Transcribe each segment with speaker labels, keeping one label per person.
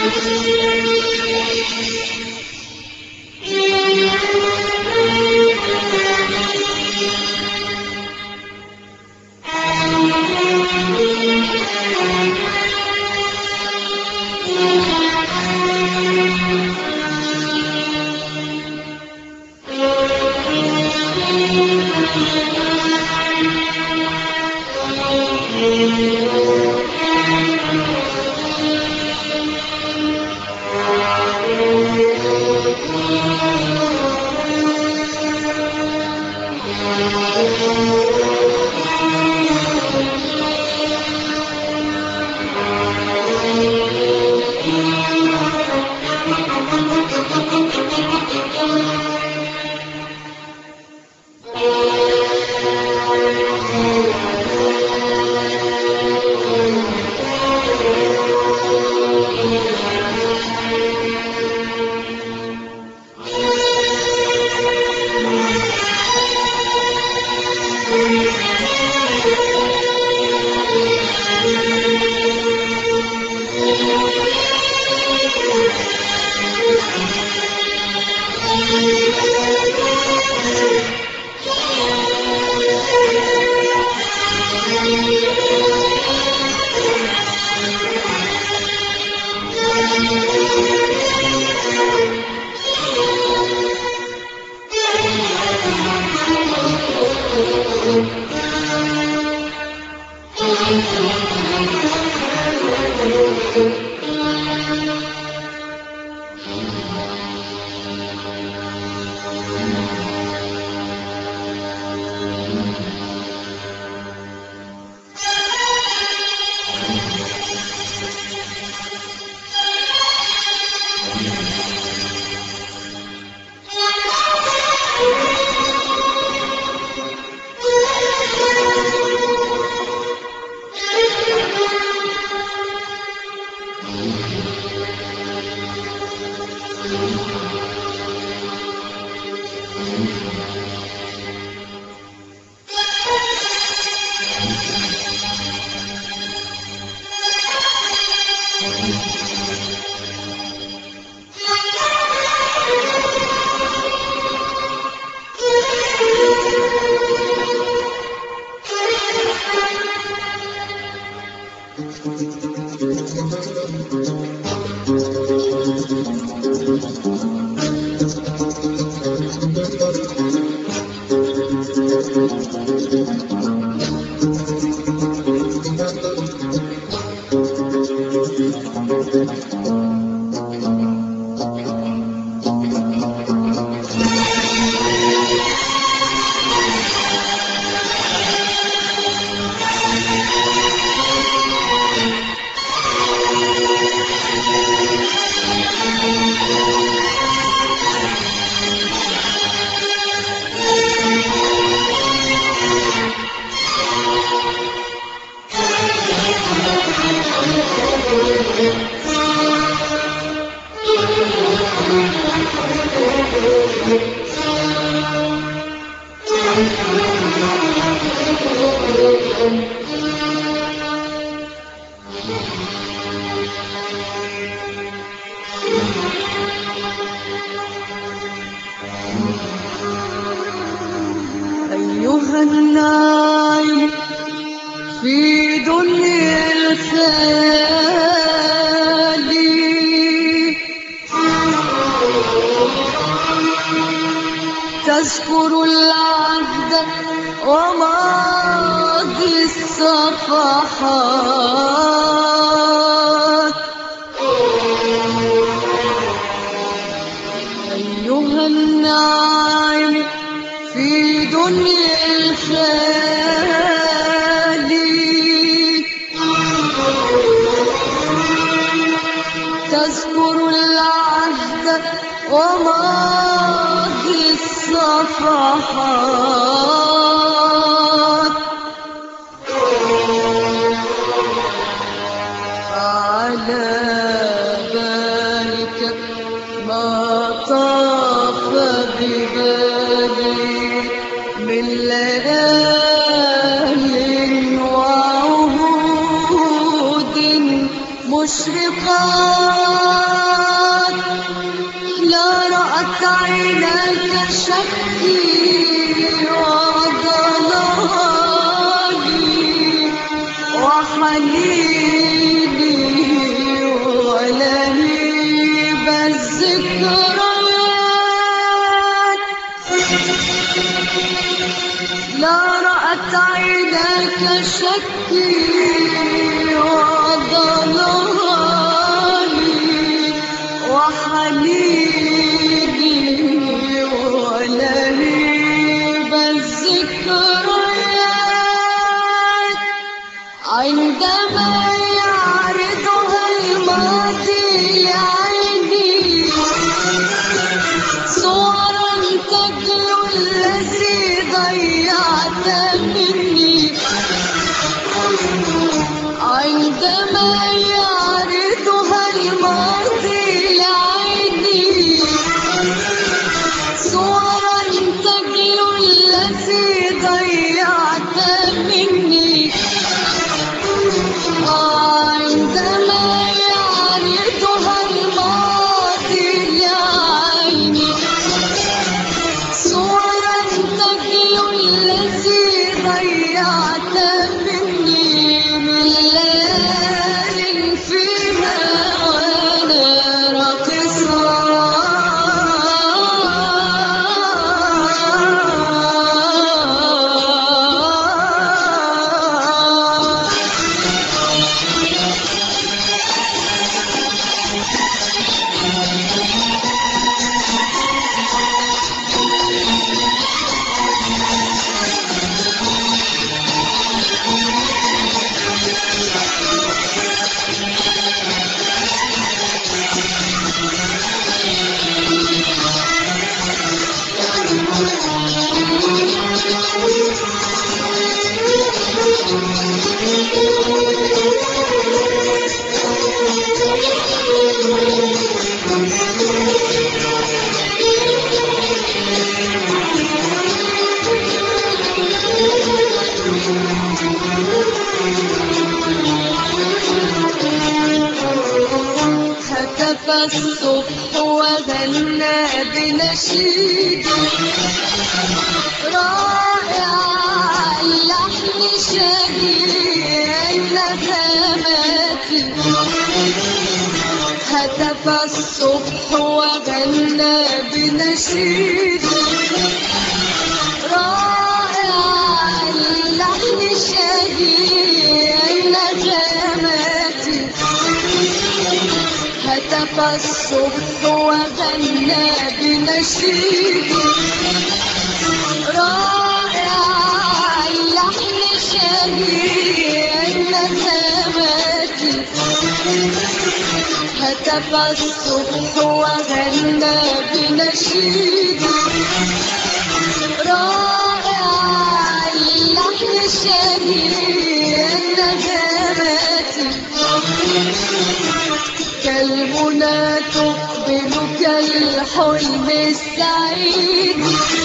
Speaker 1: أيها النايم في دنيا الخيال، تذكر العهد وماضي الصفحات. أيها النايم في دنيا الخيال، تذكر العهد وماضي الصفحات. على بالك ما طاف ببالي من ليال وعهود المشرقات لا رأت عيناك شكي وضلالي وحنيني ولهيب الذكريات لا رأت عيناك شكي وضلالي وحنيني ولهيب الذكريات عندما يعرضها الماضي لعيني صورا تجلو الذي ضيعت مني عندما يعرضها الماضي لعيني صورا تجلو الذي ضيعت مني عندما يعرضها الماضي لعيني صورا تجلو الذي ضيعت مني من ليال فيها وانا راقصة هتف الصبح وغنى بنشيد رائع اللحن شبيه النغمات هتف الصبح وغنى بنشيد رائع اللحن شبيه النغمات هتف الصبح وغنى بنشيد رائع اللحن شبيه النغمات هتف الصبح وغنى بنشيد رائع اللحن شبيه النغمات كالمنى تقبل كالحلم السعيد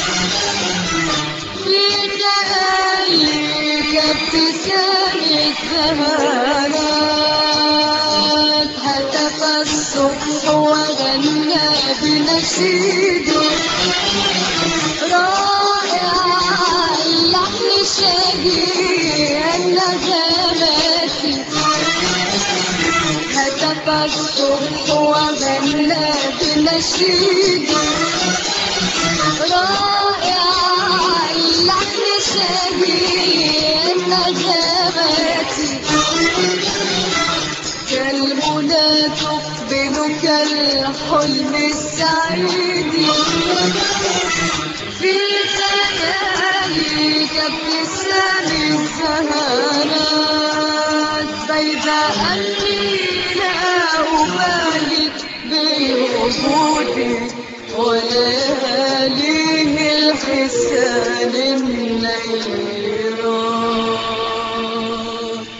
Speaker 1: في لياليك ابتسام الزهرات هتف الصبح وغنى بنشيد رائع اللحن شبيه النغمات هتف الصبح وغنى بنشيد رائع اللحن شبيه النغمات كالمنى تقبل كالحلم السعيد في لياليك ابتسام الزهرات بيد أني لا أبالي بوجودي ولياليه الحسان النيران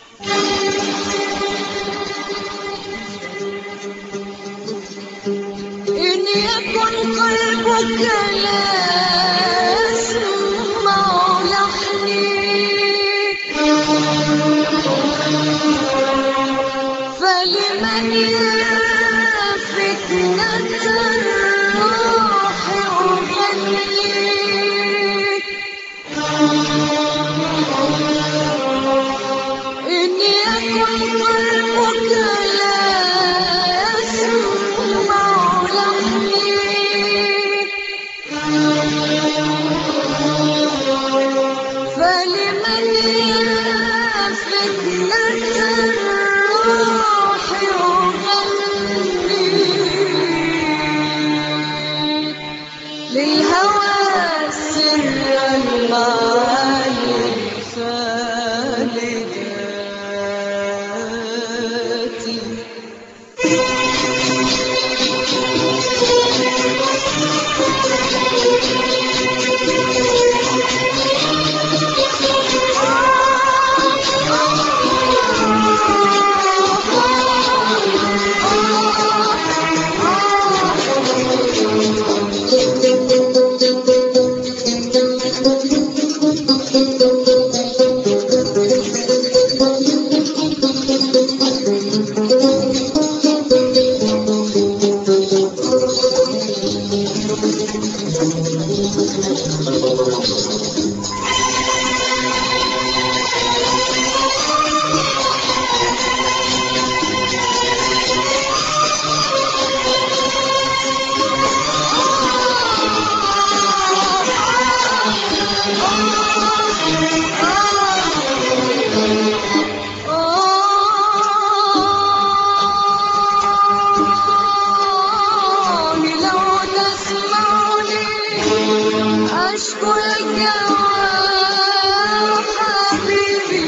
Speaker 1: إن يكن قلبك لا يسمع لحني فلي فلمن يا فتنة الروح أغنيك إن يكن قلبك لا يسمع لحني فلمن يا فتنة الروح أغني للهوى سر المعاني فالجاتي لو تسمعني أشكو الجواب حبيبي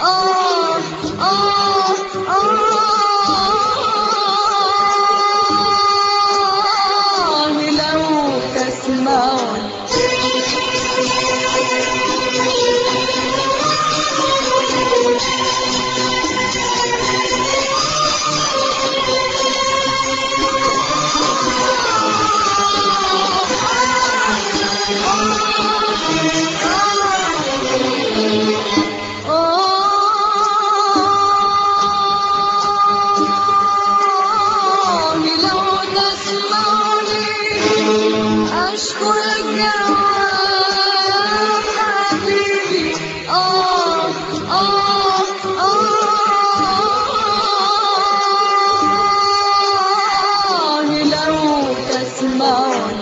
Speaker 1: لو تسمعني لو تسمعني أشكو الجواب حبيبي لو تسمعني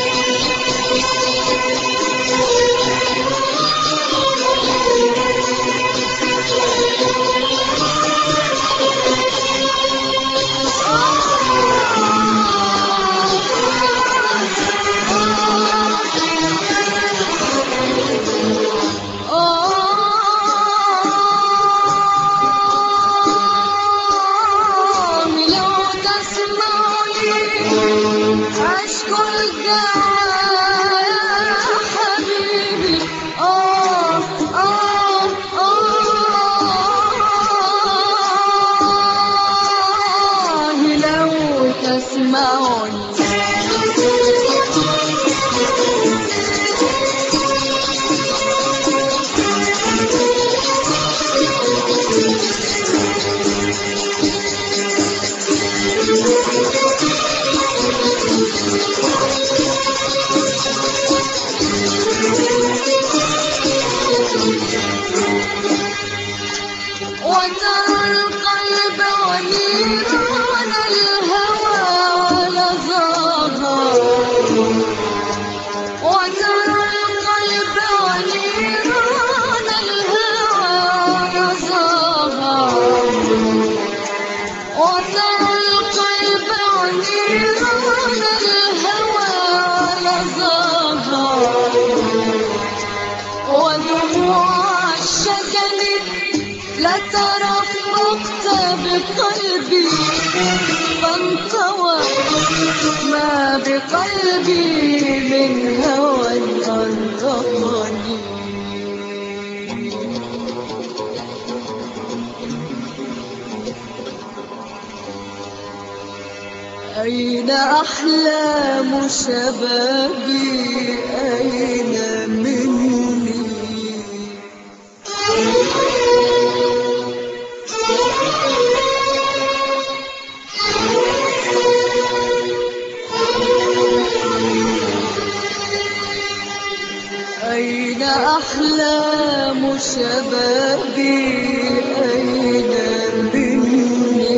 Speaker 1: لو تسمعني أشكو الجواب حبيبي لو تسمعني وترى القلب ونيران الهوى ولظاها وترى القلب ونيران الهوى ولظاها وترى القلب ونيران الهوى ولظاها ودموع الشجن لا ترفقت بقلبي فانطوى ما بقلبي من هوى أرقني أين أحلام شبابي أين مني شبابي أين مني؟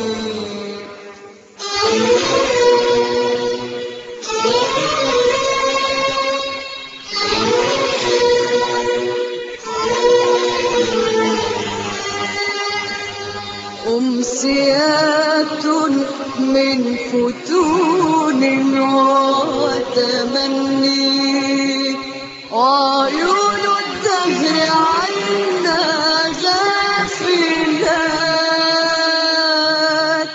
Speaker 1: أمسيات من فتون وتمني، وعيون الدهر عنا غافلات.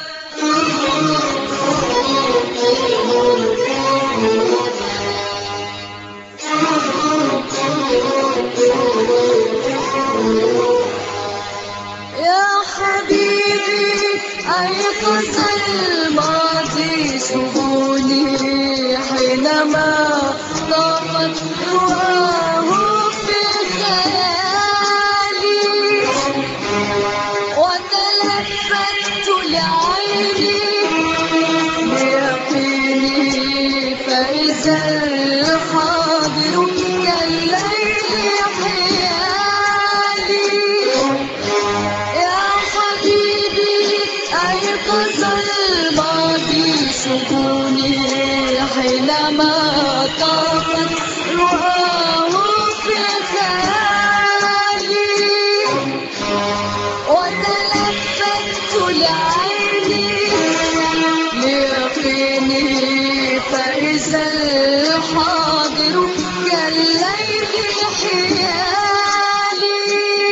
Speaker 1: يا حبيبي أيقظ الماضي شؤوني، حينما طافت رواه في خيالي، وتلفت لعيني ليقيني، فإذا الحاضر كالليل حيالي. يا حبيبي أيقظ الماضي شؤوني، حينما طافت رواه في خيالي، وتلفت لعيني ليقيني، فإذا الحاضر كالليل حيالي،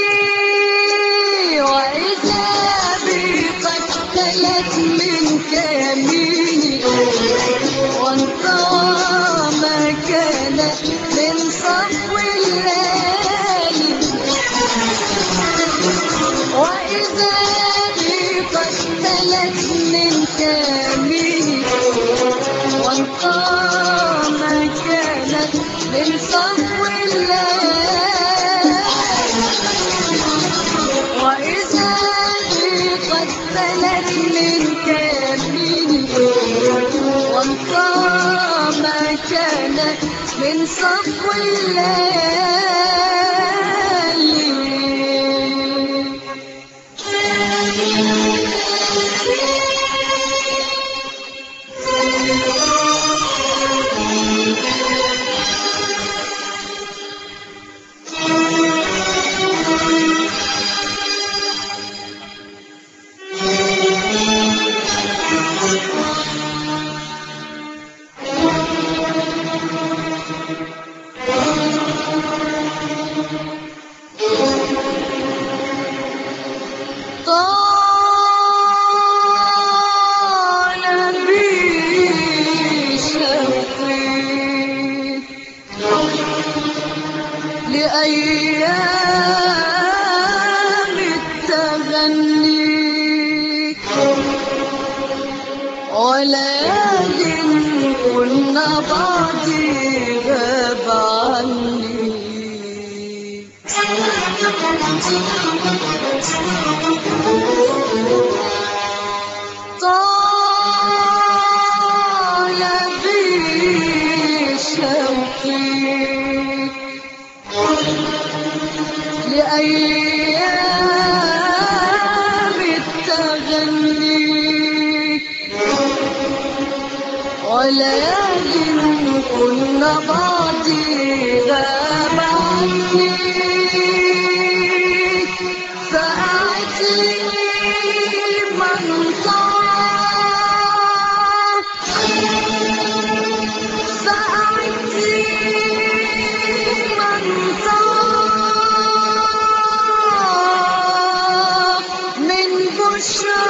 Speaker 1: وإذا بي قد خلت منك يميني، وانطوى ما كان من صفو الليالي، وإذا بي قد خلت منك يميني، وانطوى ما كانت من صفو الليالي، وإذا بي قد خلت منك يميني، وانطوى ما كانت من صفو الليالي. طال بي شوقي لأيام التغني، وليال كنا بعدي غاب عني. طال بي شوقي لأيام التغني، وليال كنا بعدي غاب عني، فأعد لي من طاف، فأعد لي من طاف من بشرى